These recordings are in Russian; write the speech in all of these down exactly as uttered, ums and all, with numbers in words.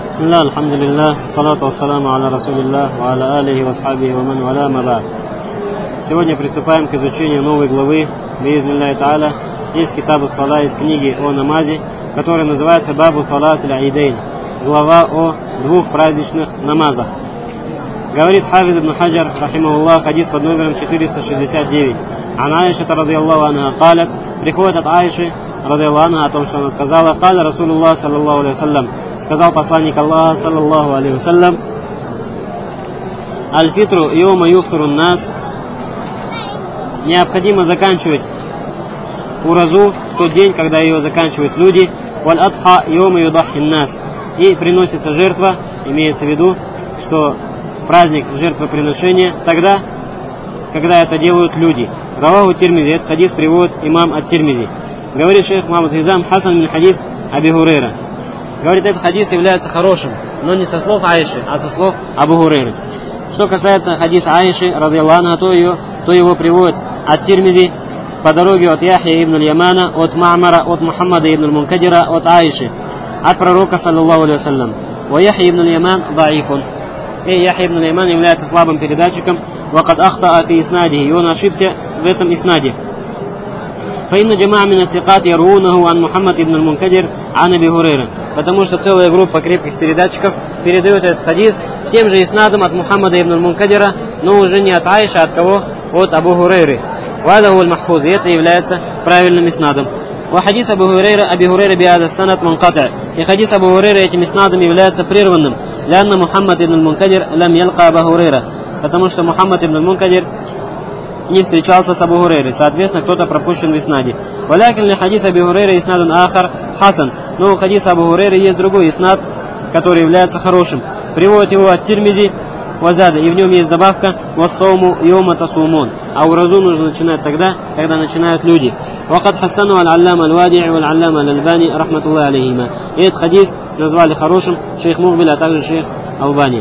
Бисмилlah, алхамдулиллах, салату вассаламу аля расулиллах, ва аля алихи ва асхабихи ва ман валя ма ба'д. Сегодня приступаем к изучению новой главы, биизниллахи тааля, из китабу салат, из книги о намазе, которая называется Бабу салат аль-Айдейн, глава о двух праздничных намазах. Говорит Хафиз ибн Хаджар, рахимахуллах, хадис под номером четыреста шестьдесят девять. Ан Аиша радийаллаху анха калят, приходит от Аиши радийаллаху анха о том, что она сказала: каля Расулуллах саллаллаху алейхи вассалям, сказал посланник Аллаха саллаллаху алейхи вассалям: аль-фитру йома юфтурун нас, необходимо заканчивать уразу в тот день, когда ее заканчивают люди, валь адха йома юдаххин нас, и приносится жертва, имеется в виду, что праздник жертвоприношения тогда, когда это делают люди. Раваху Тирмизи, этот хадис приводит имам ат-Тирмизи. Говорит шейх Мухаммад Хизам Хасан мин хадис Аби Хурейра. Говорит, этот хадис является хорошим, но не со слов Аиши, а со слов Абу Хурейры. Что касается хадиса Аиши, радийаллаху анха, то, ее, то его приводит ат-Тирмизи по дороге от Яхья ибн аль-Ямана, от Ма'мара, от Мухаммада ибн аль-Мункадира, от Аиши, от пророка саллаллаху алейхи вассалям. Ва Яхья ибн аль-Яман даифун. И Яхья ибн аль-Яман является слабым передатчиком, вакад ахтаа фи иснади, и он ошибся в этом иснаде. Фаинна джамаа мин ат-тикат ярунаху ан Мухаммад ибн аль-Мункадир ан Аби Хурейра. Потому что целая группа крепких передатчиков передает этот хадис тем же иснадом от Мухаммада ибн аль-Мункадира, но уже не от Аиши, а от кого? От Абу Хурейры. Вада гу аль-Махфуз, и это является правильным иснадом. Ва хадис Абу Хурейра, Аби Хурейра биада санат мункати. И хадис Абу Хурейра этим иснадом является прерванным. Лянна Мухаммад ибн аль-Мункадир лам ялка Абу Хурейра. Потому что Мухаммад ибн аль-Мункадир не встречался с Абу Хурейрой. Соответственно, кто-то пропущен в иснаде. Валякин ли хадис Аби Хурейра иснадун ахар хасан. Но у хадиса Абу Хурейры есть другой иснад, который является хорошим. Приводит его от Тирмизи вазада, и в нем есть добавка вассауму йома тасумун. А уразу нужно начинать тогда, когда начинают люди. Вакад хасану аль-аллама аль-вади'и валь-аллама аль-Альбани рахматуллахи алейхима. И этот хадис назвали хорошим шейх Мухбиль, а также шейх Албани.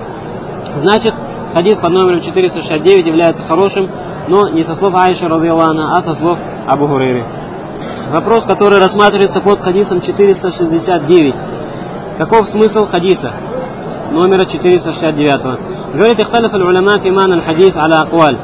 Значит, хадис под номером четыреста шестьдесят девять является хорошим, но не со слов Аиши радийаллаху анха, а со слов Абу Хурейры. Вопрос, который рассматривается под хадисом четыреста шестьдесят девять. Каков смысл хадиса номера четыреста шестьдесят девять? Говорит, ихталиф аль-уляма фиман аль-хадис аля акваль.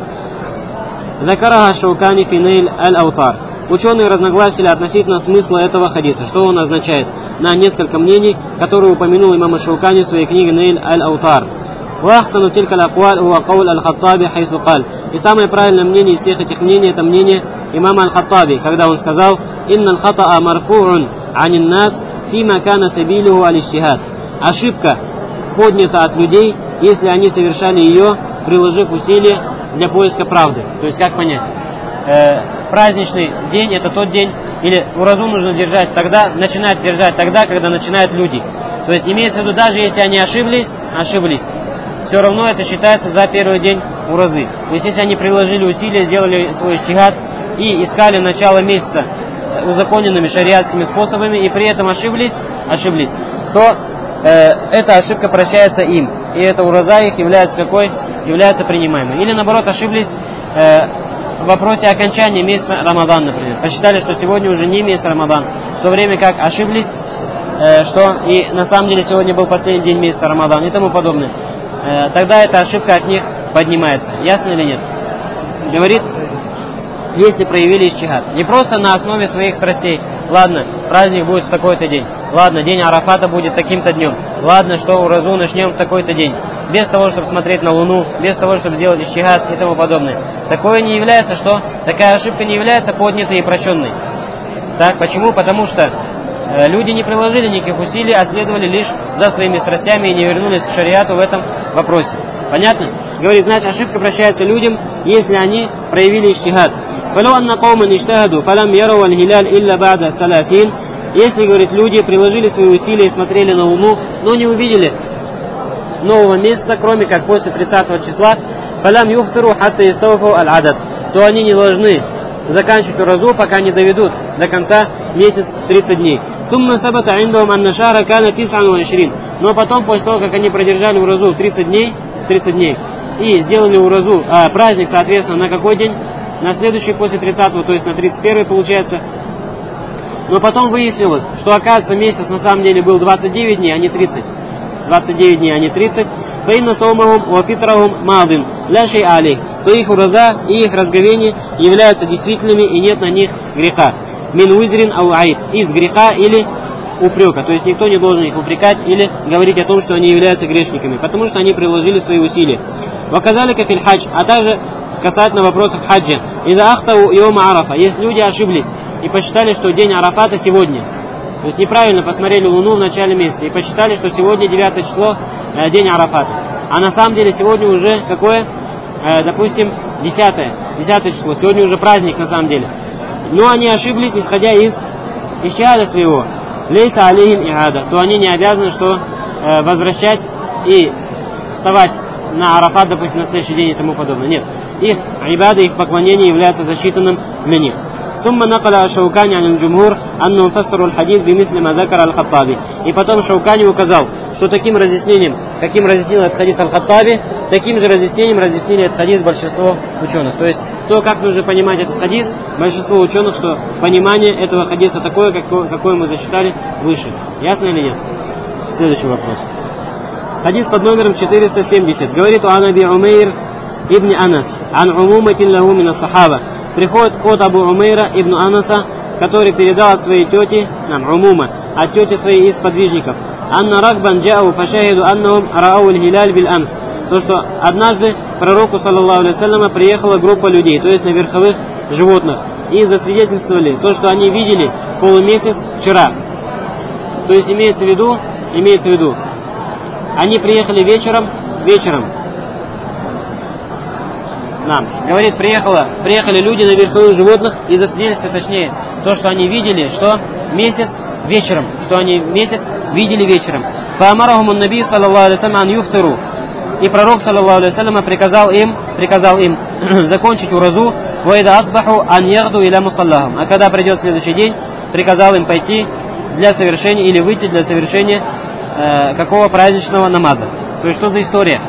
Закараха Шаукани фи нейль аль-аутар. Ученые разногласили относительно смысла этого хадиса, что он означает, на несколько мнений, которые упомянул имам Шаукани в своей книге Нейль аль-Аутар. وأحسن تلك الأقوال هو قول الخطابي حيث قال. И самое правильное мнение из всех этих мнений — это мнение имама аль-Хаттаби, когда он сказал: «Инна аль-хатаа марфу'ун анин нас фима кана сабилуху аль-иджтихад». Ошибка поднята от людей, если они совершали ее, приложив усилия для поиска правды. То есть, как понять? Э, праздничный день — это тот день, или уразу нужно держать тогда, начинать держать тогда, когда начинают люди. То есть, имеется в виду, даже если они ошиблись, ошиблись, все равно это считается за первый день уразы. То есть, если они приложили усилия, сделали свой иджтихад и искали начало месяца узаконенными шариатскими способами, и при этом ошиблись, ошиблись, то э, эта ошибка прощается им. И эта ураза их является какой? Является принимаемой. Или наоборот, ошиблись э, в вопросе окончания месяца Рамадан, например. Посчитали, что сегодня уже не месяц Рамадан, в то время как ошиблись, э, что и на самом деле сегодня был последний день месяца Рамадан и тому подобное. Тогда эта ошибка от них поднимается. Ясно или нет? Говорит, если проявили иджтихад. Не просто на основе своих страстей. Ладно, праздник будет в такой-то день. Ладно, день Арафата будет таким-то днем. Ладно, что уразу начнем в такой-то день. Без того, чтобы смотреть на Луну, без того, чтобы сделать иджтихад и тому подобное. Такое не является, что такая ошибка не является поднятой и прощенной. Так, почему? Потому что люди не приложили никаких усилий, а следовали лишь за своими страстями и не вернулись к шариату в этом вопросе. Понятно? Говорит, значит, ошибка прощается людям, если они проявили иджтихад. Если, говорит, люди приложили свои усилия и смотрели на Луну, но не увидели нового месяца, кроме как после тридцатого числа, то они не должны заканчивать уразу, пока не доведут до конца месяц тридцать дней. Но потом, после того, как они продержали уразу тридцать дней, тридцать дней, и сделали уразу, а праздник, соответственно, на какой день? На следующий после тридцатого, то есть на тридцать первый получается. Но потом выяснилось, что, оказывается, месяц на самом деле был двадцать девять дней, а не тридцать. двадцать девять дней, а не тридцать, фаинна саумахум ва фитрахум мадин ля шей алейх, то их ураза и их разговение являются действительными и нет на них греха. Мин уизрин ау аид, из греха или упрека, то есть никто не должен их упрекать или говорить о том, что они являются грешниками, потому что они приложили свои усилия. Ваказалика филь хадж, а также касательно вопросов хаджа. Иза ахтау йома арафа, если люди ошиблись и посчитали, что день Арафата сегодня, то есть неправильно посмотрели Луну в начале месяца и посчитали, что сегодня девятое число, э, день Арафата. А на самом деле сегодня уже какое? Э, допустим, десятое, десятое число. Сегодня уже праздник на самом деле. Но они ошиблись, исходя из ищхада своего. Лейса алейхим иада, то они не обязаны, что э, возвращать и вставать на Арафат, допустим, на следующий день и тому подобное. Нет. Их ибада, их поклонение является засчитанным для них. ثم نقل الشوكاني عن الجمهور أنه فسر الحديث بمثل ما ذكر الخطابي. И потом Шаукани указал, что таким разъяснением, каким разъяснил этот хадис Аль-Хаттаби, таким же разъяснением разъяснили этот хадис большинство ученых. То есть то, как нужно понимать этот хадис, большинство ученых, что понимание этого хадиса такое, какое мы зачитали выше. Ясно или нет? Следующий вопрос. Хадис под номером четыреста семьдесят. Говорит у Анаби Умейр ибн Анас, ан умуматин лаху мин ас-сахаба. Приходит от Абу Умейра ибн Анаса, который передал от своей тети, нам, Умума, от тети своей из подвижников. Анна ракбан джау фашахиду аннахум раау аль-хилаль бил амс. То, что однажды пророку, саллаллаху алейхи вассаляма, приехала группа людей, то есть на верховых животных, и засвидетельствовали то, что они видели полумесяц вчера. То есть имеется в виду, имеется в виду, они приехали вечером, вечером. Нам. Говорит, приехала, приехали люди на верховых животных и засвидетельствовали, точнее, то, что они видели, что месяц вечером, что они месяц видели вечером. Фаамарахум ан-наби саллаллаху алейхи вассалям ан юфтару. И пророк саллаллаху алейхи вассалям приказал им, приказал им закончить уразу, ва ида асбаху ан ягду иля мусаллахум. А когда придет следующий день, приказал им пойти для совершения или выйти для совершения э, какого праздничного намаза. То есть что за история?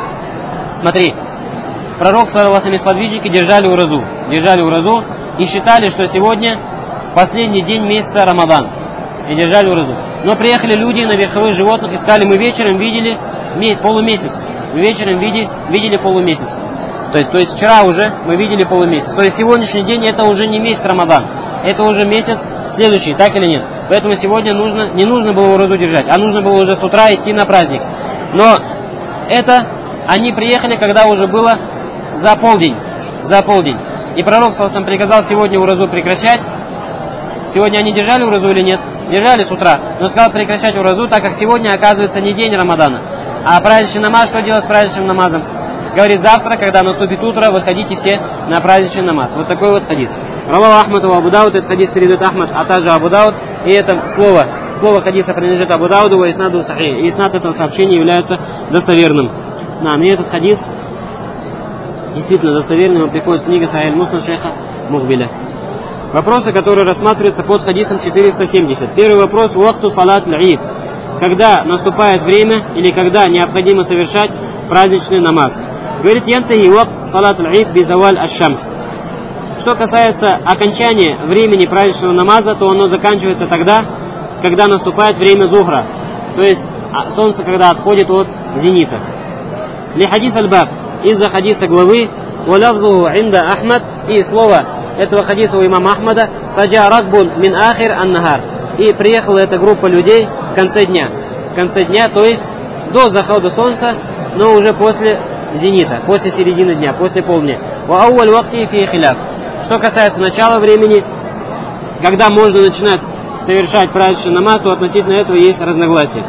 Смотри. Пророк, саллаллаху алейхи вассалям, сподвижники держали уразу, держали уразу и считали, что сегодня последний день месяца Рамадан. И держали уразу. Но приехали люди на верховых животных и сказали, мы вечером видели полумесяц. Мы вечером види, видели полумесяц. То есть, то есть вчера уже мы видели полумесяц. То есть сегодняшний день это уже не месяц Рамадан. Это уже месяц следующий, так или нет? Поэтому сегодня нужно, не нужно было уразу держать, а нужно было уже с утра идти на праздник. Но это они приехали, когда уже было за полдень, за полдень. И пророк, саллаллаху алейхи вассалям, приказал сегодня уразу прекращать. Сегодня они держали уразу или нет? Держали с утра. Но сказал прекращать уразу, так как сегодня, оказывается, не день Рамадана. А праздничный намаз, что делать с праздничным намазом? Говорит, завтра, когда наступит утро, выходите все на праздничный намаз. Вот такой вот хадис. Равах Ахмад у Абу Дауд, этот хадис передает Ахмад, а также Абу Дауд. И это слово, слово хадиса принадлежит Абу Дауду, и иснаду сахих. И иснад этого сообщения является достоверным. Да, мне этот хадис действительно достоверным, он приходит в книгу Сахих Муснад шейха Мухбиля. Вопросы, которые рассматриваются под хадисом четыреста семьдесят. Первый вопрос. Уахту салат аль-Ид. Когда наступает время или когда необходимо совершать праздничный намаз. Говорит, янтахи уахт салат аль-Ид би заваль аш-шамс. Что касается окончания времени праздничного намаза, то оно заканчивается тогда, когда наступает время зухра. То есть солнце, когда отходит от зенита. Ли хадис аль-Баб. Из-за хадиса главы «Валавзуху инда Ахмад» и слово этого хадиса у имама Ахмада «Фаджа ракбун мин ахир ан-нахар». И приехала эта группа людей в конце дня. В конце дня, то есть до захода солнца, но уже после зенита, после середины дня, после полдня. «Ва ауаль вакти фи хиляф». Что касается начала времени, когда можно начинать совершать праздничный намаз, то относительно этого есть разногласия.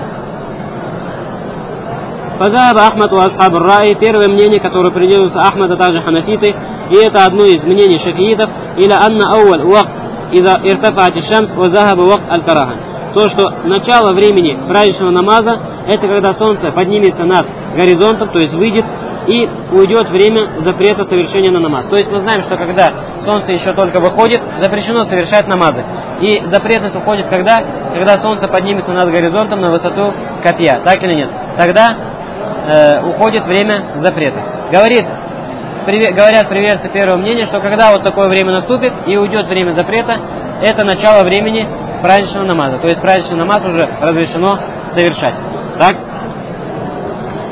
Фадаб Ахмад у асхаб ар-Раи, первое мнение, которое придерживается Ахмад, а также ханафиты, и это одно из мнений шафиитов, или анна ауаль вакт ида иртафаат аш-шамс ва захаба вакт аль-караха. То, что начало времени праздничного намаза, это когда солнце поднимется над горизонтом, то есть выйдет, и уйдет время запрета совершения на намаз. То есть мы знаем, что когда солнце еще только выходит, запрещено совершать намазы. И запретность уходит когда? Когда солнце поднимется над горизонтом на высоту копья. Так или нет? Тогда э, уходит время запрета. Говорит, приве, говорят приверженцы первого мнения, что когда вот такое время наступит и уйдет время запрета, это начало времени праздничного намаза. То есть праздничный намаз уже разрешено совершать. Так?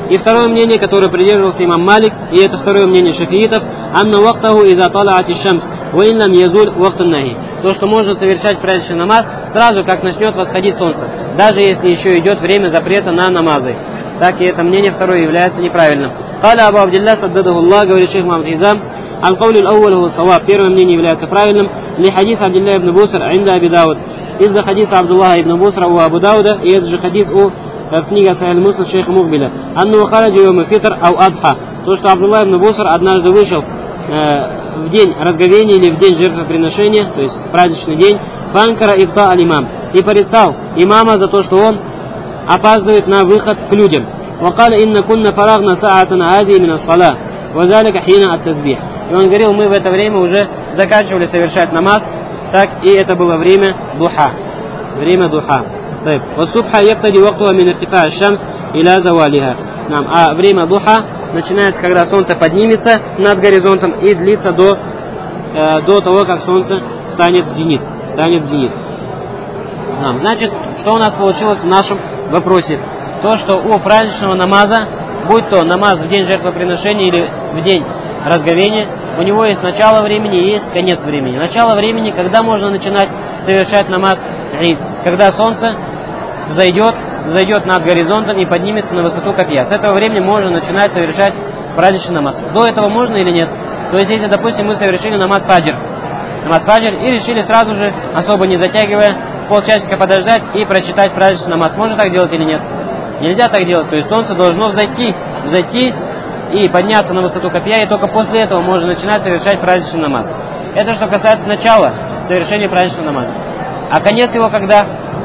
И второе мнение, которое придерживался имам Малик, и это второе мнение шафиитов, анна вактаху иза талаати шамс, ва иннам язуль вактун нахи. То, что можно совершать праздничный намаз сразу, как начнет восходить солнце, даже если еще идет время запрета на намазы. Так и это мнение второе является неправильным. Каля Абу Абдилля саддадахуллах, говорит шейх Мухаммад Хизам, аль-каули аль-ауаль хуа саваб. Первое мнение является правильным. Ли хадис Абдилля ибн Буср инда Аби Дауд. Из-за хадиса Абдуллаха ибн Бусра у Абу Дауда, и это же хадис у в книге Сахих Муслим шейха Мухбиля. Анну хараджа йома фитр ау адха. То, что Абдуллах ибн Буср однажды вышел э, в день разговения или в день жертвоприношения, то есть праздничный день, фанкара ибта аль-имам, и порицал имама за то, что он опаздывает на выход к людям. وقال إن كنا فرغنا ساعتنا هذه من الصلاة وذلك حين التسبيح. И он говорил, мы в это время уже заканчивали совершать намаз, так и это было время духа. Время духа. والصبح يبتدي وقتها من ارتفاع الشمس إلى زوالها. А время духа начинается, когда солнце поднимется над горизонтом и длится до, э, до того, как солнце встанет в зенит. Встанет в зенит. Значит, что у нас получилось в нашем вопросе? То, что у праздничного намаза, будь то намаз в день жертвоприношения или в день разговения, у него есть начало времени и есть конец времени. Начало времени, когда можно начинать совершать намаз Ид, когда солнце взойдет, взойдет над горизонтом и поднимется на высоту копья. С этого времени можно начинать совершать праздничный намаз. До этого можно или нет? То есть, если, допустим, мы совершили намаз фаджр, намаз фаджр и решили сразу же, особо не затягивая, полчасика подождать и прочитать праздничный намаз, можно так делать или нет? Нельзя так делать, то есть солнце должно взойти, взойти и подняться на высоту копья, и только после этого можно начинать совершать праздничный намаз. Это что касается начала совершения праздничного намаза. А конец его когда?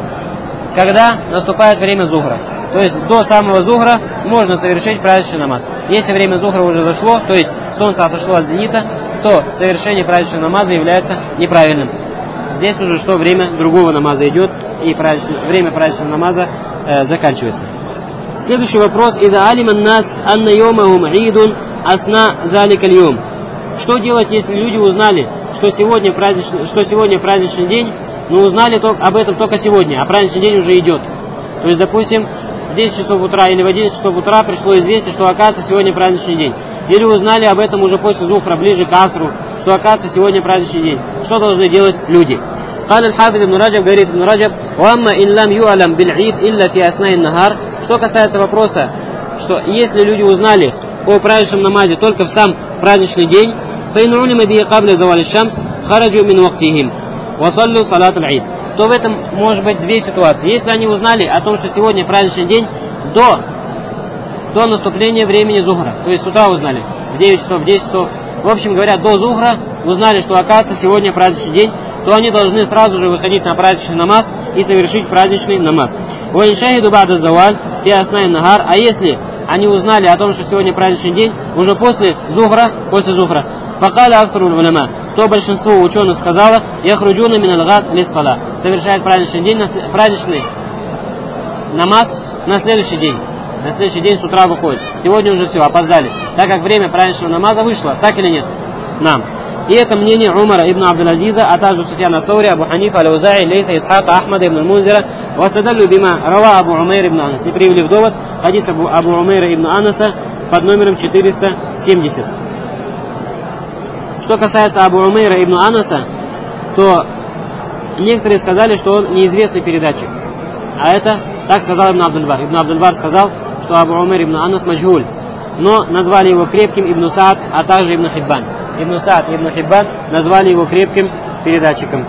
Когда наступает время зухра. То есть до самого зухра можно совершить праздничный намаз. Если время зухра уже зашло, то есть солнце отошло от зенита, то совершение праздничного намаза является неправильным. Здесь уже что время другого намаза идет, и время праздничного намаза э, заканчивается. Следующий вопрос. «Иза алиман нас анна йомахум идун асна заликаль йом». Что делать, если люди узнали, что сегодня праздничный, что сегодня праздничный день, но узнали только, об этом только сегодня, а праздничный день уже идет? То есть, допустим, в десять часов утра или в одиннадцать часов утра пришло известие, что, оказывается, сегодня праздничный день. Или узнали об этом уже после зухра, ближе к асру, что, оказывается, сегодня праздничный день. Что должны делать люди? قال الحافظ ابن رجب, говорит ابن رجب, وأما إن لم يعلم بالعيد إلا في أثناء النهار. Что касается вопроса, что если люди узнали о праздничном намазе только в сам праздничный день, فإن علم به قبل زوال الشمس خرجوا من وقتهم وصلوا صلاة العيد. То в этом может быть две ситуации. Если они узнали о том, что сегодня праздничный день до, до наступления времени зухра, то есть с утра узнали, в девять часов, в десять часов, в общем говоря, до зухра узнали, что, оказывается, сегодня праздничный день, то они должны сразу же выходить на праздничный намаз и совершить праздничный намаз. А если они узнали о том, что сегодня праздничный день, уже после зухра, после зухра, то большинство ученых сказало, совершает праздничный день, праздничный намаз на следующий день. На следующий день с утра выходит. Сегодня уже все, опоздали. Так как время праздничного намаза вышло, так или нет? Нам. И это мнение Умара ибн Абдул-Азиза, а также Суфьяна Саури, Абу Ханифа, Аль-Аузаи, Лейса, Исхака, Ахмада ибн Мунзира, Васадаллю бима Рава Абу Умейр ибн Анас. И привели в довод хадис Абу, Абу Умейра ибн Анаса под номером четыреста семьдесят. Что касается Абу Умейра ибн Анаса, то некоторые сказали, что он неизвестный передатчик. А это, так сказал Ибн Абдуль-Бар. Ибн Абдуль-Бар сказал, что Абу Умейр ибн Анас маджгуль. Но назвали его крепким Ибн Саад, а также Ибн Хиббан. Ибн Саад и Ибн Хиббан назвали его крепким передатчиком.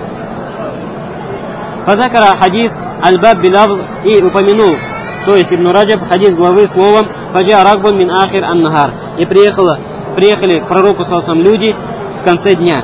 Фадакара хадис аль-баб билавз, и упомянул, то есть Ибн Раджаб, хадис главы словом фаджа рагбун мин ахир ан-нахар. И приехала, приехали к пророку салсам люди в конце дня.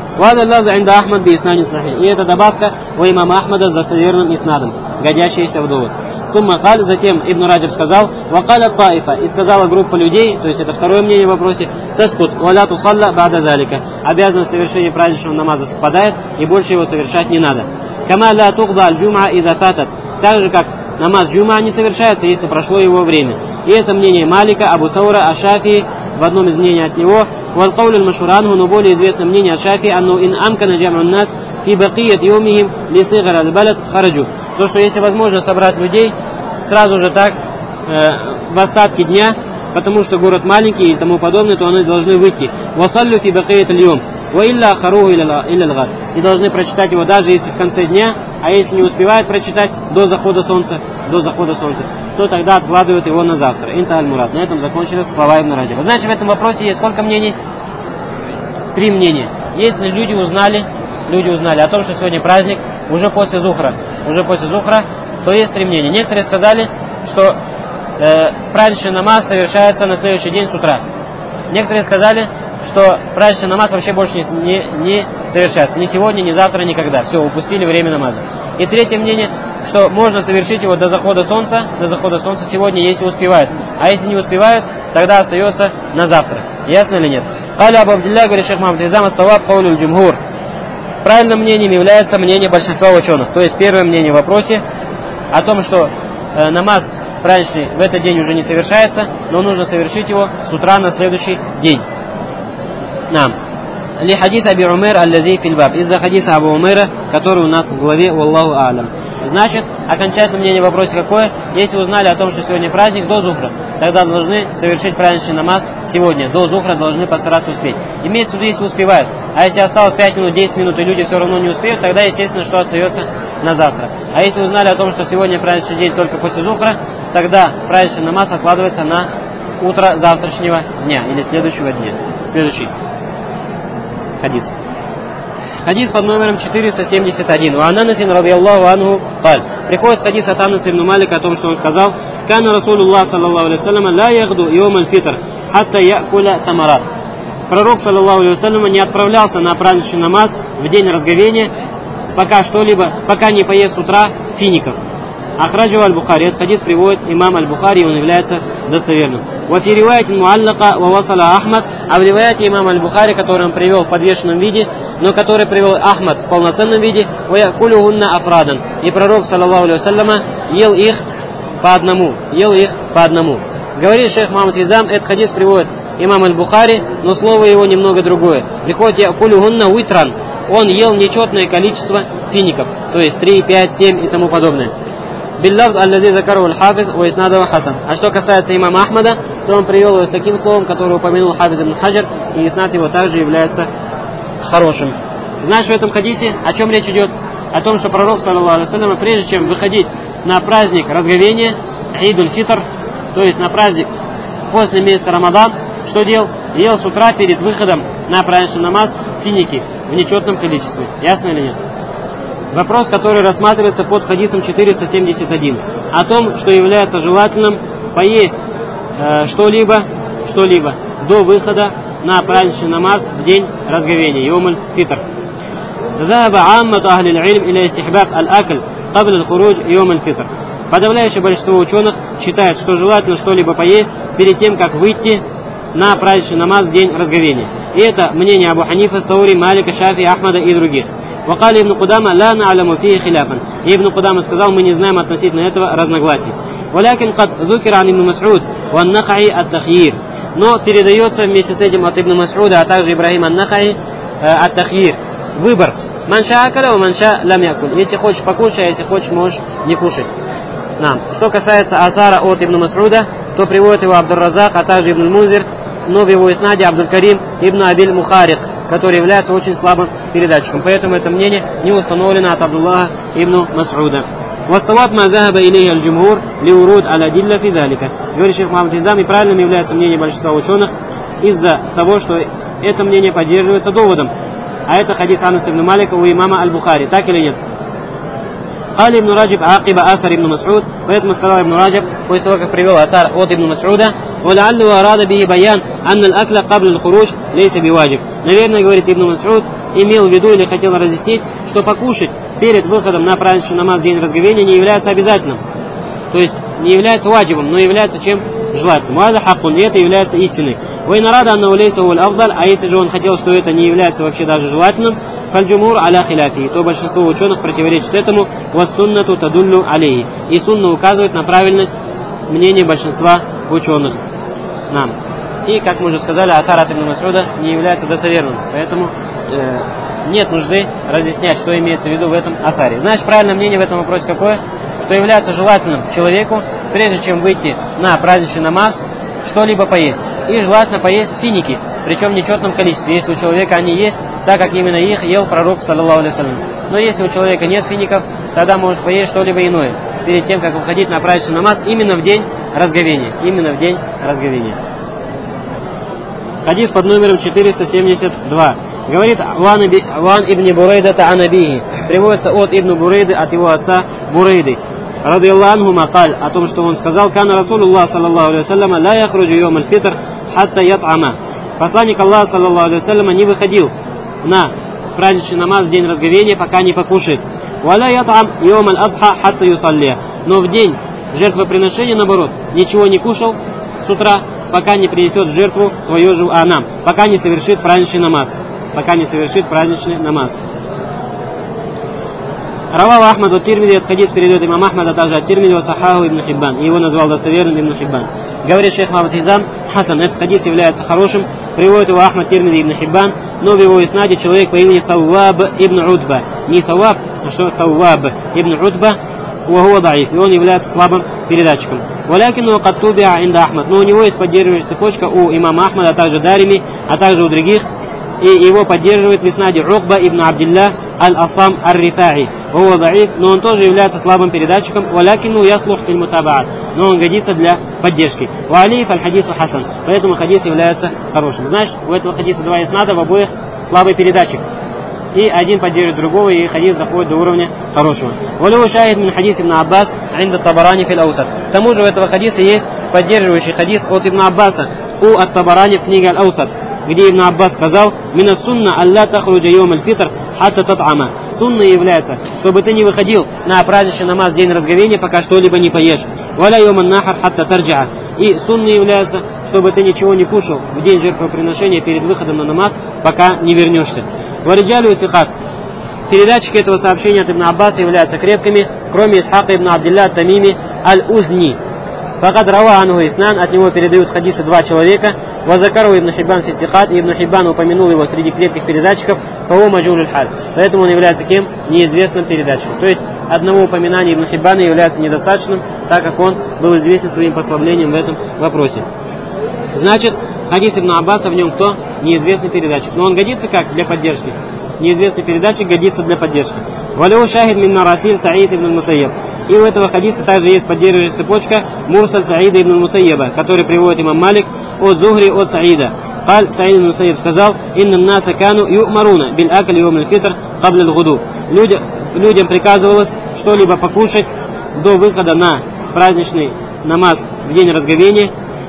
И это добавка у имама Ахмада с достоверным иснадом, годящаяся в довод. Сумма каль, затем Ибн Раджаб сказал, вакаля таифа, и сказала группа людей, то есть это второе мнение в вопросе, таскут, валя тусалля бада залика, обязанность совершения праздничного намаза совпадает, и больше его совершать не надо. Кама ля тугда аль-джум'a иза фатат, так же как намаз джум'a не совершается, если прошло его время. И это мнение Малика, Абу Саура, Аш-Шафии, в одном из мнений от него, валкауль аль-машуранху, но более известное мнение от Шафии, анну ин амкана джам'ун нас фи бакият йомихим ли сигар аль-балад хараджу. То, что если возможно собрать людей сразу же так, э, в остатке дня, потому что город маленький и тому подобное, то они должны выйти. «Васаллю фи бакият аль-йом, ва илля ахаруху илля аль-гад». И должны прочитать его даже если в конце дня, а если не успевают прочитать до захода солнца, до захода солнца, то тогда откладывают его на завтра. Инта аль-мурад. На этом закончились слова Ибн Раджаба. Значит, в этом вопросе есть сколько мнений? Три мнения. Если люди узнали, люди узнали о том, что сегодня праздник, уже после зухра, уже после зухра, то есть три мнения. Некоторые сказали, что э, праздничный намаз совершается на следующий день с утра. Некоторые сказали, что праздничный намаз вообще больше не, не, не совершается. Ни сегодня, ни завтра, никогда. Все, упустили время намаза. И третье мнение, что можно совершить его до захода солнца, до захода солнца сегодня, если успевают. А если не успевают, тогда остается на завтра. Ясно или нет? Каля Абу Абдилля, говорит шейх Мухаммад Изам, ас-саваб каулюль джумхур. Правильным мнением является мнение большинства ученых. То есть первое мнение в вопросе о том, что э, намаз праздничный в этот день уже не совершается, но нужно совершить его с утра на следующий день. Нам. Ли хадис Аби Умейр аль-Лази фильбаб. Из-за хадиса Абу Умейра, который у нас в главе Валлаху а'лям. Значит, окончательное мнение в вопросе какое? Если узнали о том, что сегодня праздник, до зухра, тогда должны совершить праздничный намаз сегодня. До зухра должны постараться успеть. Имеется в виду, если успевают. А если осталось пять минут, десять минут, и люди все равно не успеют, тогда, естественно, что остается на завтра. А если узнали о том, что сегодня праздничный день только после зухра, тогда праздничный намаз откладывается на утро завтрашнего дня или следующего дня. Следующий хадис. Хадис под номером четыреста семьдесят один. У Ананасин радийаллаху анху каль. Приходит хадис от Анаса ибн Малика о том, что он сказал: «Кана Расулуллах саллаллаху алейхи вассалям ла ягду йом аль-фитр, хатта якуля тамарат». Пророк саллаллаху алейхи вассалям не отправлялся на праздничный намаз в день разговения, пока что-либо, пока не поест с утра фиников. Ахраджу аль-Бухари. Этот хадис приводит имам аль-Бухари, и он является достоверным. Ва фи риваяти муаллака ва васала Ахмад. А в риваяте имам аль-Бухари, который он привел в подвешенном виде, но который привел Ахмад в полноценном виде, ва якулюхунна афрадан. И пророк саллаллаху алейхи вассаляма ел их по одному. Ел их по одному. Говорит шейх Мухаммад Изам, этот хадис приводит имам аль-Бухари, но слово его немного другое. Приходит якулюхунна уитран. Он ел нечетное количество фиников, то есть три, пять, семь и тому подобное. Билляфз аллази закару аль-хафиз ва иснадава хасан. А что касается имама Ахмада, то он привел его с таким словом, которое упомянул хафиз ибн Хаджар, и иснад его также является хорошим. Знаешь, в этом хадисе о чем речь идет? О том, что пророк, саллаллаху алейхи вассалям, прежде чем выходить на праздник разговения, Идуль-Фитр, то есть на праздник после месяца Рамадан, что делал? Ел с утра перед выходом на праздничный намаз финики в нечетном количестве. Ясно или нет? Вопрос, который рассматривается под хадисом четыреста семьдесят один, о том, что является желательным поесть э, что-либо, что-либо до выхода на праздничный намаз в день разговения, йом аль-фитр. ذهب عامة أهل العلم إلى استحباب الأكل قبل الخروج يوم الفطر. Подавляющее большинство ученых считает, что желательно что-либо поесть перед тем, как выйти на праздничный намаз в день разговения. И это мнение Абу Ханифа, Саури, Малика, Шафи, Ахмада и других. وقال ابن قدامة لا نعلم فيه خلافا. И Ибн Кудама сказал, мы не знаем относительно этого разногласий. ولكن قد ذكر عن ابن مسعود والنخعي التخيير. Но передается вместе с этим от Ибн Мас'уда, а также Ибрахим ан-Нахаи ат-Тахьир. Выбор. Манша акаля, манша лам якуль. Если хочешь, покушай, а если хочешь, можешь не кушать. Нам. Что касается асара от Ибн Мас'уда, то приводит его Абдур-Разак, а также Ибн Мунзир, но в его иснаде Абдуль-Карим ибн Абиль Мухарик, который является очень слабым передатчиком. Поэтому это мнение не установлено от Абдуллаха ибн Мас'уда. «Вассаваб ма захаба илейхи аль-джумхур лиуруд аля-дилля фи залика». Говорит шейх Мухаммад Изам, и правильным является мнение большинства ученых из-за того, что это мнение поддерживается доводом. А это хадис Анаса ибн Малика у имама аль-Бухари. Так или нет? قال ابن رجب عاقب آثر ابن مسعود. Поэтому сказал ибн Раджаб, после того, как привел асар от ибн Мас'уда, ولعله أراد به بيان أن الأكل قبل الخروج ليس بواجب. Наверное, говорит ибн Мас'уд, имел в виду или хотел разъяснить, что покушать перед выходом на праздничный намаз в день разговения не является обязательным. То есть не является ваджибом, но является чем? Желательным. وهذا حق, и это является истиной. وإن أراد أنه ليس هو الأفضل, а если же он хотел, что это не является вообще даже желательным, فالجمهور على خلافه, то большинство ученых противоречит этому. والسنة تدل عليه, и сунна указывает на правильность мнения большинства ученых. Нам. И, как мы уже сказали, асар от ибн Мас'уда не является достоверным, поэтому э, нет нужды разъяснять, что имеется в виду в этом асаре. Значит, правильное мнение в этом вопросе какое? Что является желательным человеку прежде чем выйти на праздничный намаз, что-либо поесть. И желательно поесть финики, причем в нечетном количестве. Если у человека они есть, так как именно их ел пророк, саллаллаху алейхи вассалям. Но если у человека нет фиников, тогда может поесть что-либо иное, перед тем, как выходить на праздничный намаз, именно в день разговения. Именно в день разговения. Хадис под номером четыреста семьдесят два. Говорит Ван ибн Бурейда та'анабихи. Приводится от Ибн Бурейды, от его отца Бурейды. Радиаллаху анху макаль, о том, что он сказал: «Кана Расулуллах саллаллаху алейхи вассалям ла яхруджу йом аль-фитр хатта ят'ама». Посланник Аллаха саллаллаху алейхи вассалям не выходил на праздничный намаз в день разговения, пока не покушает. «Валя ят'ам йом аль-адха хатта юсалли». Но в день жертвоприношения, наоборот, ничего не кушал с утра, пока не принесет в жертву свое же анам, пока не совершит праздничный намаз. Пока не совершит праздничный намаз. Равал Ахмад от Тирмиди, от хадис передает имам Ахмад, а также от Тирмиди от Сахаху ибн Хиббан. И его назвал достоверным Ибн Хиббан. Говорит шейх Мухаммад Хизам: Хасан, этот хадис является хорошим, приводит его Ахмад, Тирмиди, Ибн Хиббан, но в его иснаде человек по имени Савваб ибн Удба. Не Савваб, а что Савваб ибн Удба, وهو ضعيف, и он является слабым передатчиком. ولكنه قد تُبِعَ عند Ахмад, но у него есть поддерживающая цепочка у имама Ахмада, а также Дарими, а также у других, и его поддерживает в иснаде Укба ибн Абдилля аль-Асам ар-Рифаи. وهو ضعيف, но он тоже является слабым передатчиком. ولكنه يصلح في المتابعات, но он годится для поддержки. وعليه فالحديث حسن, поэтому хадис является хорошим. Знаешь, у этого хадиса два иснада, в обоих слабый передатчик. И один поддерживает другого, и хадис доходит до уровня хорошего. Валю шахид мин хадис ибн Аббас инда Табарани фил Аусат. К тому же у этого хадиса есть поддерживающий хадис от Ибн Аббаса у ат-Табарани в книге Аль-Аусат, где Ибн Аббас сказал: «Мина сунна алла тахруджа йом аль-фитр хатта тат'ама». Сунна является, чтобы ты не выходил на праздничный намаз в день разговения, пока что-либо не поешь. Валя йом ан-нахар хатта тарджа. И сунна является, чтобы ты ничего не кушал в день жертвоприношения перед выходом на намаз, пока не вернешься. Вариджалю и сихат. Передатчики этого сообщения от Ибн Аббаса являются крепкими, кроме Исхака ибн Абдилля Тамими аль-Узни. Факад рава анху иснан, от него передают хадисы два человека. Вазакару ибн Хиббан фи сихат, и Ибн Хиббан упомянул его среди крепких передатчиков. Фао маджуль халь. Поэтому он является кем? Неизвестным передатчиком. То есть одного упоминания Ибн Хиббана является недостаточным, так как он был известен своим послаблением в этом вопросе. Значит, хадис Ибн Аббаса, в нем кто? Неизвестный передатчик. Но он годится как? Для поддержки. Неизвестный передатчик годится для поддержки. Валю шахид мин марасиль Саид ибн Мусайяб. И у этого хадиса также есть поддерживающая цепочка Мурсаль Саида ибн Мусайяба, который приводит имам Малик от Зухри от Саида. Каль Саид ибн Мусайяб сказал: «Инна наса кану ю'маруна биль акли йом аль-фитр кабля аль-гуду». Людям приказывалось что-либо покушать до выхода на праздничный намаз в день разговения,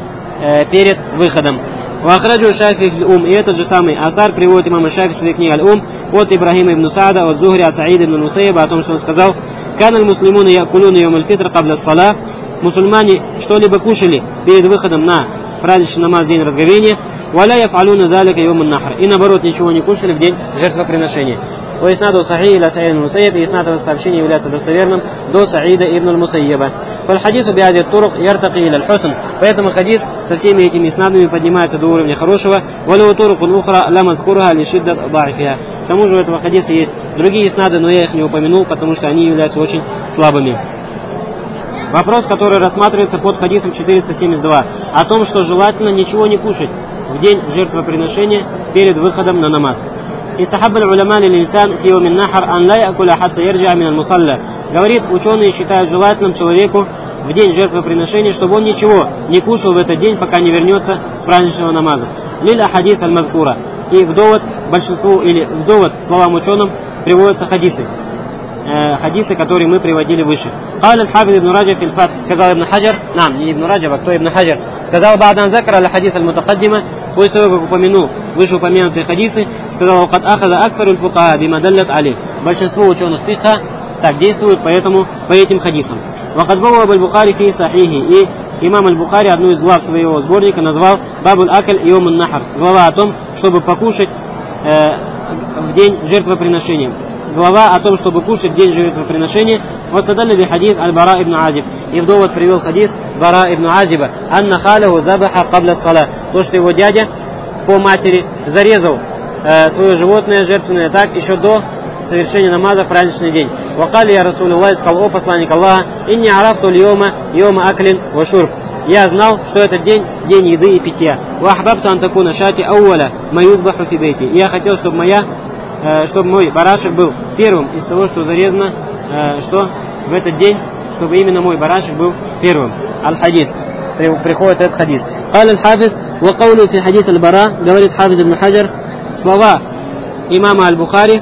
э, перед выходом. Вахраджу Шафи фил-Ум, и этот же самый асар приводит имам Шафи в своей книге Аль-Ум от Ибрахима ибн Саада, от Зухри, от Саида ибн Мусайяба, о том, что он сказал: «Кан аль-муслимуна якулуна йом аль-фитр кабля ас-сала». Мусульмане что-либо кушали перед выходом на праздничный намаз в день разговения. «Валя яф'алуна залика йом ан-нахр». И наоборот, ничего не кушали в день жертвоприношения. По иснаду сахих или Саид ибн Мусайяб, и иснад этого сообщения является достоверным до Саида ибн Мусайяба. Фаль-хадису биади турук яртaqи иля аль-хусн. Поэтому хадис со всеми этими иснадами поднимается до уровня хорошего. Валю турукун ухра ла мазкурха ли шиддат да'ифиха. К тому же у этого хадиса есть другие иснады, но я их не упомянул, потому что они являются очень слабыми. Вопрос, который рассматривается под хадисом четыреста семьдесят два, о том, что желательно ничего не кушать в день жертвоприношения перед выходом на намаз. Истахаббаль уляма лил-инсан фи йом ан-нахр ан ла якуля хатта ярджа мин аль-мусалла. Говорит, ученые считают желательным человеку в день жертвоприношения, чтобы он ничего не кушал в этот день, пока не вернется с праздничного намаза. Лиль ахадис аль-мазкура. И в довод большинству, или в довод словам ученым, приводятся хадисы. Э, хадисы, которые мы приводили выше. Кал аль-Хафиз ибн Раджаб фил Фатх, сказал Ибн Хаджар, нам, не Ибн Раджаб, а кто Ибн Хаджар, сказал: «Ба'дан закра аль-хадис аль-мутакаддима», после того, как упомянул вышеупомянутые хадисы, сказал: «Кад ахаза аксару аль-фукаха бима даллят алейх». Большинство ученых фикха так действуют, поэтому по этим хадисам. Вакад бавва аль-Бухари фи сахихи, и имам аль-Бухари одну из глав своего сборника назвал «Бабуль акаль йом ан-нахр», глава о том, чтобы покушать э, в день жертвоприношения. Глава о том, чтобы кушать в день жертвоприношения. Васадалли би хадис аль-Бара ибн Азиб. И в довод привел хадис Бара ибн Азиба: «Анна халаху забаха кабля сала». То, что его дядя по матери зарезал э, свое животное жертвенное так еще до совершения намаза в праздничный день. وقال يا رسول الله, сказал: о посланник Аллаха, инни арафту льома йома аклин ва шурб. Я знал, что этот день день еды и питья. Ва ахбабту ан такуна шати ауаля ма юдбаху фи бейти. Я хотел, чтобы моя, э, чтобы мой барашек был первым из того, что зарезано, э, что в этот день, чтобы именно мой барашек был первым. Аль-хадис. Приходит этот хадис. قال الحافظ وقوله في حديث البراء, говорит Хафиз ибн Хаджар, слова имама Аль-Бухари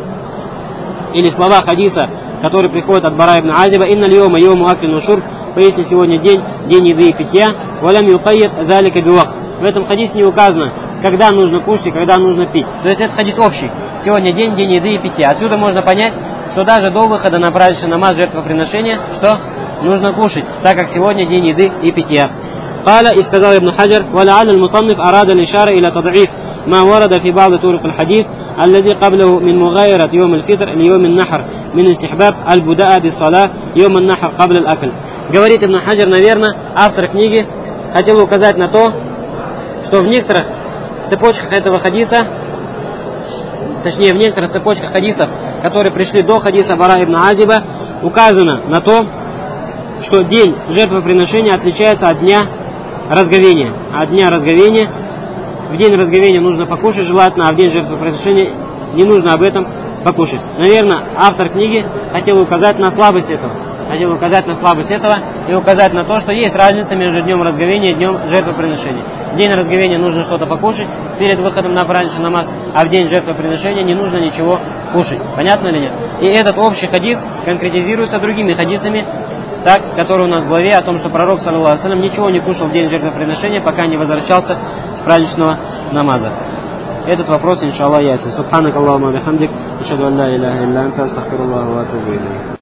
или слова хадиса, который приходит от Бара ибн Азиба: инна льома йому аклин ва шурб, поясни сегодня день, день еды и питья, валям юкайят залика бивак. В этом хадисе не указано, когда нужно кушать и когда нужно пить. То есть это хадис общий. Сегодня день, день еды и питья. Отсюда можно понять, что даже до выхода на праздничный намаз жертвоприношения, что нужно кушать, так как сегодня день еды и питья. قال, и сказал Ибн Хаджар: ولعل المصنف أراد الإشارة إلى تضعيف ما ورد في بعض طرق الحديث الذي قبله من مغايرة يوم الفطر ليوم النحر من استحباب البداء بالصلاة يوم النحر قبل الأكل. Говорит Ибн Хаджар, наверное, автор книги хотел указать на то, что в некоторых цепочках этого хадиса, точнее в некоторых цепочках хадисов, которые пришли до хадиса Бара ибн Азиба, указано на то, что день жертвоприношения отличается от дня разговения. От дня разговения, в день разговения нужно покушать желательно, а в день жертвоприношения не нужно об этом покушать. Наверное, автор книги хотел указать на слабость этого. Хотел указать на слабость этого и указать на то, что есть разница между днем разговения и днем жертвоприношения. В день разговения нужно что-то покушать перед выходом на праздничный намаз, а в день жертвоприношения не нужно ничего кушать. Понятно или нет? И этот общий хадис конкретизируется другими хадисами, так, который у нас в главе, о том, что пророк, саллаллаху алейхи ва саллям, ничего не кушал в день жертвоприношения, пока не возвращался с праздничного намаза. Этот вопрос, иншаллах, ясен. Субханак Аллахумма бихамдик, ашхаду ан ла иляха илля анта, астагфируллаха ва атубу илейх.